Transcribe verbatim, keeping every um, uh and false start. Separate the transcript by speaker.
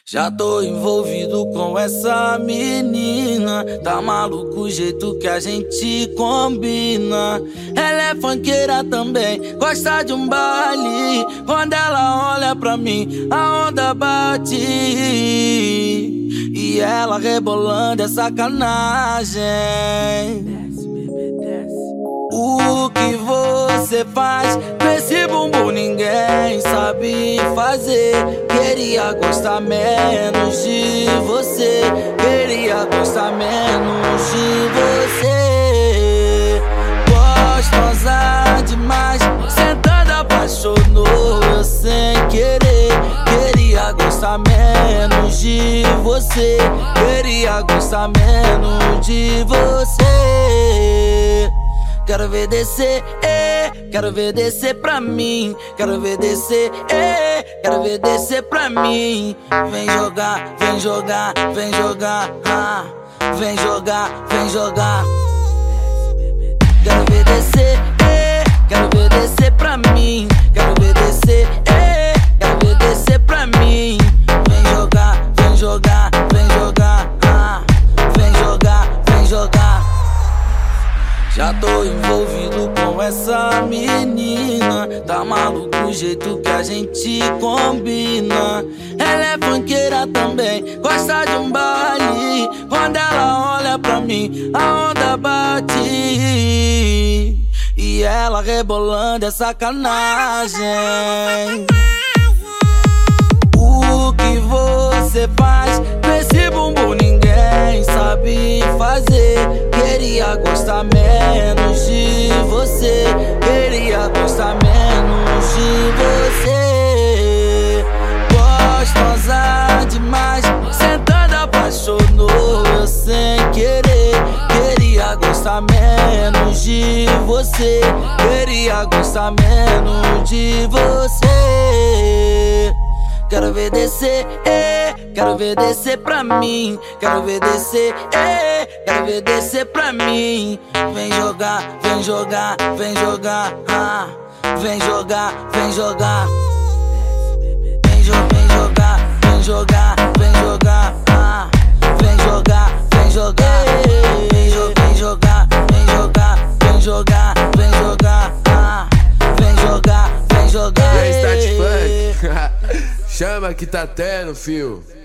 Speaker 1: Já tô envolvido com essa menina. Tá maluco o jeito que a gente combina. Ela é funkeira também, gosta de um baile. Quando ela olha pra mim, a onda bate. E ela rebolando é sacanagem.
Speaker 2: Desce, bebê, desce.
Speaker 1: O que você faz com esse bumbum ninguém sabe fazer. Queria gostar menos de você. Queria gostar menos de você. Gostosa demais, sentando apaixonou eu sem querer. Queria gostar menos de você. Queria gostar menos de você. Quero ver descer, eh, quero ver descer pra mim. Quero ver descer, eh, quero ver descer pra mim. Vem jogar, vem jogar, vem jogar, ah. Vem jogar, vem jogar. Quero ver descer, eh, quero ver descer pra mim. Quero ver descer, eh, quero ver descer pra mim. Vem jogar, vem jogar, vem jogar, ah. Vem jogar, vem jogar. Já tô envolvido com essa menina. Tá maluco o jeito que a gente combina. Ela é funkeira também, gosta de um baile. Quando ela olha pra mim, a onda bate. E ela rebolando é sacanagem. O que você faz com esse bumbum ninguém sabe fazer. Queria gostar menos de você. Queria gostar menos de você. Gostosa demais, sentando apaixonou eu sem querer. Queria gostar menos de você. Queria gostar menos de você. Quero ver descer, eh, quero ver descer pra mim. Quero ver descer, eh, quero ver descer pra mim. Vem jogar, vem jogar, vem jogar, ah. Vem jogar, vem jogar. Vem, jo vem jogar, vem jogar, vem jogar, ah. Vem jogar, vem jogar. Vem, jo vem jogar, vem jogar, vem jogar, vem jogar, ah. Vem jogar, vem jogar.
Speaker 3: E aí, Start Funk? Chama que tá tendo, fio.